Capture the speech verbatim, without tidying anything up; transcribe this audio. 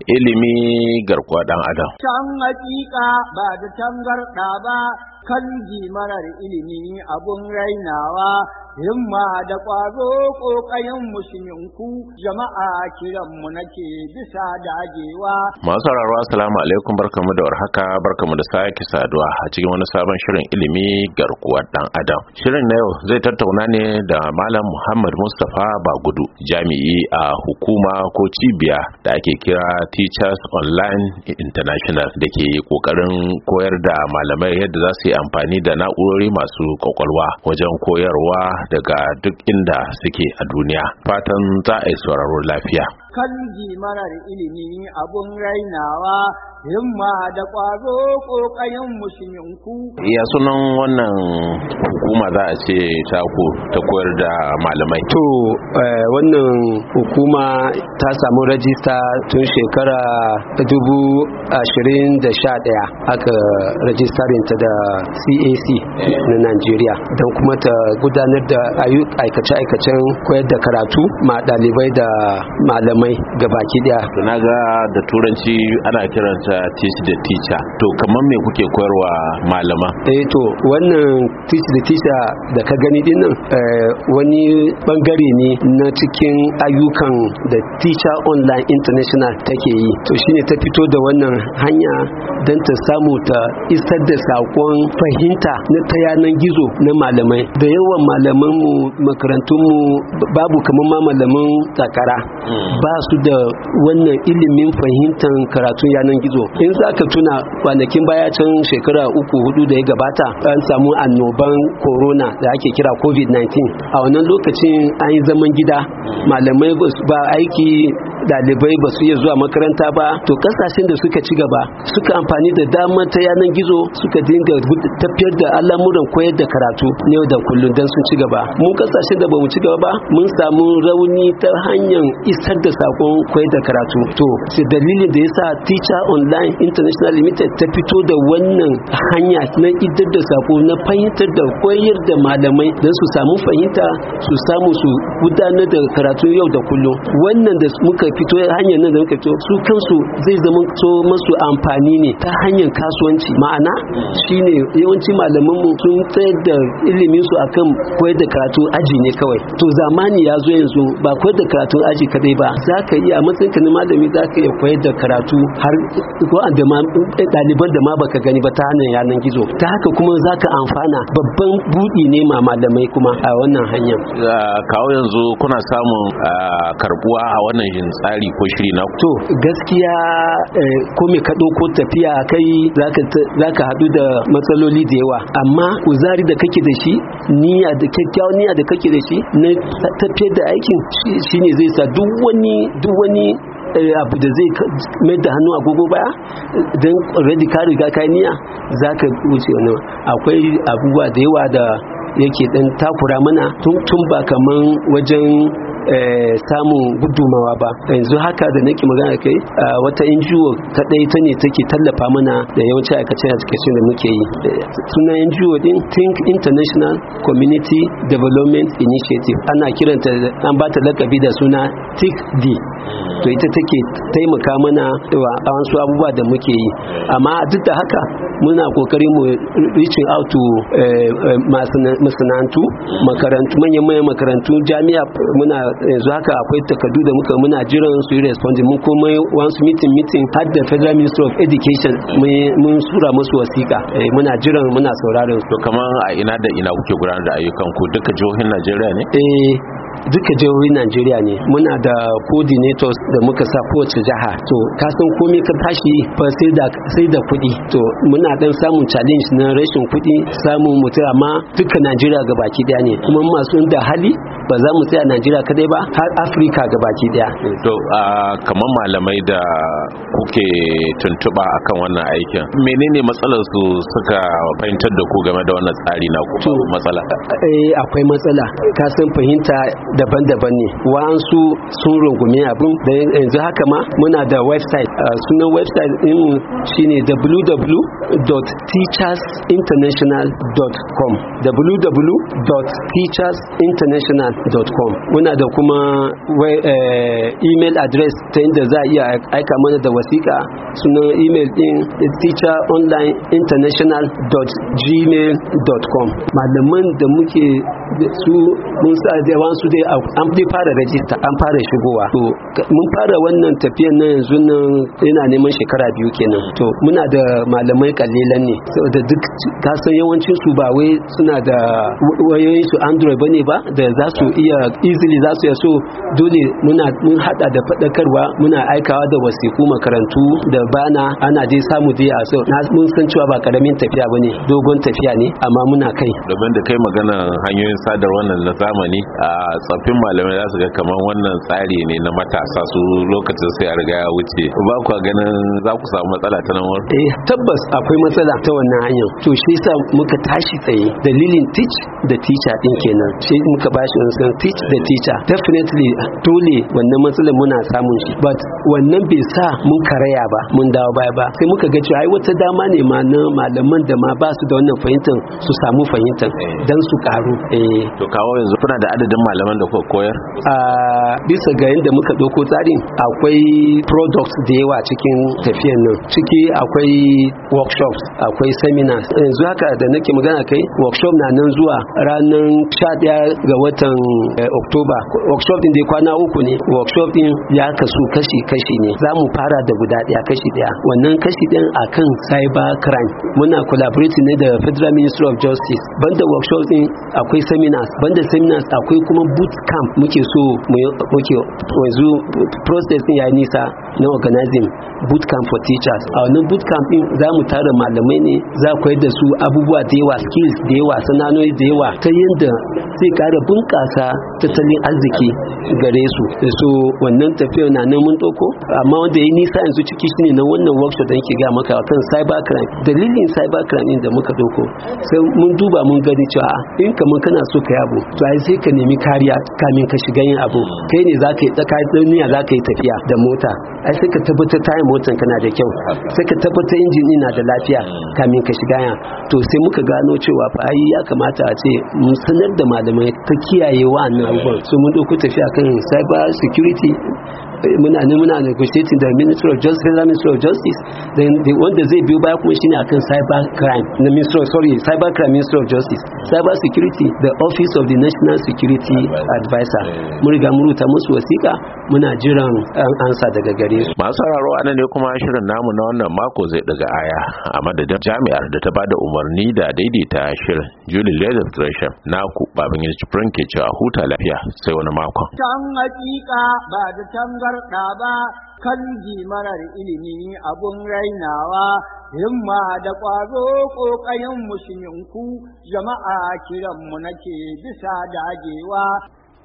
ilimi garkuwa dan adam. Can hakika ba da tangarda ba, kan marar ilimi abun rainawa, himma da ƙwazo ƙoƙayen musulminku, jama'a kiranmu nake bisa dagewa. Masu sauraro assalamu alaikum, barkamu da warhaka, barkamu da sake saduwa a cikin wani sabon shirin ilimi garkuwar dan adam. Shirin na yau zai tattauna ne da Malam Muhammad Mustapha Bagudu, jami'i a hukuma ko cibiya da ake kira Teachers Online International, da ke kokarin koyar da malamai yadda za su yi amfani da na'urori masu kwakwalwa wajen koyarwa daga duk inda suke a duniya. Fatan za a yi sauraro lafiya. Kan marar ilimi abun rainawa, himma da ƙwazo ƙoƙayen musulminku. Ya sunan wannan hukuma za a ce taku ta koyar da malamai? To eh, wannan hukuma ta samu rajista tun shekara ta dubu ashirin da sha ɗaya, aka rajistarin ta da C A C na Najeriya, don kuma ta gudanar da aikace-aikacen koyar da karatu ma ɗalibai da malamai gabaki daya. Na ga da turanci ana kiranta teach the teacher, to kamar me kuke koyarwa malama? Eh to wannan teach the teacher da ka gani din nan eh, wani bangare ne na cikin ayyukan da Teacher Online International take yi. To shine ta fito da wannan hanya don ta samu ta isar da sakon fahimta na ta yanan gizo na malamai. Da yawan malaman mu makarantun mu babu kamar ma malaman takara ba su da wannan ilimin fahimtar karatun yanan gizo. In za ka tuna kwanakin baya can shekara uku hudu da ya gabata, an samu annoban corona da ake kira covid nineteen. A wannan lokacin an yi zaman gida, malamai ba aiki, dalibai ba su iya zuwa makaranta ba. To kasashen da suka ci gaba suka amfani da damar ta yanan gizo, suka dinga tafiyar da al'amuran koyar da karatu ne da kullum don sun ci gaba. Mun kasashen da ba mu ci gaba ba, mun samu rauni ta hanyar isar da sakon koyar da karatu. To sai dalilin da yasa Teacher Online International Limited ta fito da wannan hanya na idar da sako na fahimtar da koyar da malamai don su samu fahimta, su samu su gudanar da karatu yau da kullum. Wannan da muka fito hanyar nan da muka fito, su kansu zai zama so masu amfani ne ta hanyar kasuwanci. Ma'ana shine yawanci malaman mu sun tsayar da ilimin su akan koyar da karatu aji ne kawai. To zamani ya zo yanzu, ba koyar da karatu aji kadai ba, za ka iya a matsayin ka na malami za ka iya koyar da karatu har da ma ɗaliban da ma baka gani ba ta hanyar yanar gizo. Ta haka kuma za ka amfana, babban buɗi ne ma malamai kuma a wannan hanyar. Kawo yanzu kuna samun karbuwa a wannan tsari ko shiri na? To gaskiya ko me ka ɗauko tafiya kai za ka haɗu da matsaloli da yawa, amma kuzari da kake da shi, niyya da kyakkyawan niyya da kake da shi na tafiyar da aikin shine zai sa duk wani duk wani abu da zai mai da hannu agogo baya, don already ka riga ka niyya za ka wuce wani. Akwai abubuwa da yawa da yake dan takura mana tun ba kaman wajen samun gudumawa ba. Yanzu haka da nake magana kai, wata N G O kadai ta ne take tallafa mana da yawanci aikace-aikacen da muke yi. Sunan N G O din Think International Community Development Initiative, ana kiranta, an ba ta lakabi da suna T I C D. To ita take taimaka mana da wasu abubuwa da muke yi, amma duk da haka muna kokari mu reaching out to masana'antu, makarantu, manyan makarantu, jami'a. Muna yanzu haka akwai takardu da muka muna jiran su yi responding. Mun kuma once meeting meeting har da Federal Ministry of Education mun sura musu wasiƙa, muna jiran, muna sauraron. To kamar a ina da ina kuke gudanar da ayyukan ku? Duka jihohin Najeriya ne? Eh duka jihohin Najeriya ne. Muna da coordinators da muka sa kowace jiha. To ka san komai ka tashi fa sai da sai da kuɗi. To muna dan samun challenge na rashin kuɗi, samun mutum, amma duka Najeriya gabaki daya ne. Kuma masu da hali ba za mu tsaya Najeriya kadai ba, har Afirka gabaki daya. To kamar malamai da kuke tuntuba akan wannan aikin, menene matsalar su suka fahimtar da ku game da wannan tsari na ku? Matsala eh akwai matsala. Ka san fahimta daban-daban ne. Wa'ansu sun rungume abin da yanzu haka ma muna da website sunan website din shine w w w dot teachers international dot com w w w dot teachers international dot com. Muna da kuma email address ta inda za a iya aika mana da wasiƙa. Sunan email din teacheronlineinternational dot gmail dot com. Malaman da muke su mun sa da wasu dai an fara rajista, an fara shigowa. To mun fara wannan tafiyan nan yanzu nan yana neman shekara biyu kenan. To muna da malamai kalilan ne saboda duk kasan yawancin su ba wai suna da wayoyin su Android bane ba da za su iya easily za su iya, so dole muna mun hada da fadakarwa, muna aikawa da wasiku makarantu da bana ana dai samu dai a so na mun san cewa ba karamin tafiya bane, dogon tafiya ne amma muna kai. Domin da kai magana hanyoyin sadar wannan na zamani, a tsaffin malamai za su ga kamar wannan tsari ne na matasa, su lokacin sai a riga ya wuce. Ba ku ganin za ku samu matsala ta nan wurin? Eh tabbas akwai matsala ta wannan hanyar. To shi yasa muka tashi tsaye, dalilin teach da teacher din kenan. Shi muka bashi wannan teach da teacher. Definitely dole wannan matsalar muna samun shi, but wannan bai sa mun karaya ba, mun dawo baya ba. Sai muka ga cewa ai wata dama ne ma na malaman da ma ba su da wannan fahimtar su samu fahimtar dan su karu. Eh to kawo yanzu kuna da adadin malaman da kuka koyar? A bisa ga yadda muka dauko tsarin, akwai products da yawa cikin tafiyan nan. Ciki akwai workshops, akwai seminars. Yanzu haka da nake magana kai, workshop na nan zuwa ranar sha ɗaya ga watan Oktoba. Workshop din dai kwana uku ne. Workshop din ya kasu kashi-kashi ne. Za mu fara da guda ɗaya kashi ɗaya. Wannan kashi ɗin akan cyber crime. Muna collaborating ne da Federal Ministry of Justice. Banda workshop din akwai seminars. Banda seminars akwai kuma boot camp. Muke so muke yanzu process din ya nisa na organizing boot camp for teachers. A wannan boot camp din za mu tara malamai ne, za ku koyar da su abubuwa da yawa, skills da yawa, sana'o'i da yawa, ta yadda zai kara bunƙasa tattalin arziki gare su. So wannan tafiyar na nan mun ɗauko, amma wanda ya nisa yanzu ciki shine na wannan workshop da yake ga maka kan cyber crime. Dalilin cyber crime din da muka ɗauko, sai mun duba mun gani cewa in kamar kana so ka yabo, to ai sai ka nemi kariya kamin ka shiga yin abu. Kai ne za ka yi tsaka duniya, za ka yi tafiya da mota, ai sai ka tabbatar tayin motar kana da kyau, sai ka tabbatar injin ɗin na da lafiya kamin ka shiga ya. To sai muka gano cewa fa ai ya kamata a ce mun sanar da malamai ta kiyaye wa'annan abubuwan. So mun ɗauko tafiya kan cyber security. Muna ne muna negotiating da Ministry of Justice, Federal Ministry of Justice. Then the wanda zai biyo baya kuma shine akan cyber crime na Ministry, sorry, cyber crime Ministry of Justice. Cyber security, the Office of the National Security Advisor. Mun riga mun rubuta musu wasiƙa, muna jiran ansa daga gare su. Masu sauraro anan ne kuma shirin namu na wannan mako zai daga aya, a madadin jami'ar da ta bada umarni da daidaita shirin, Julie Leather Gresham, naku babin yin cikin ke cewa huta lafiya sai wani makon. Can hakika ba da tangarɗa ba, kan marar ilimi abun rainawa, himma da ƙwazo ƙoƙayen musulminku, jama'a kiranmu nake bisa dagewa.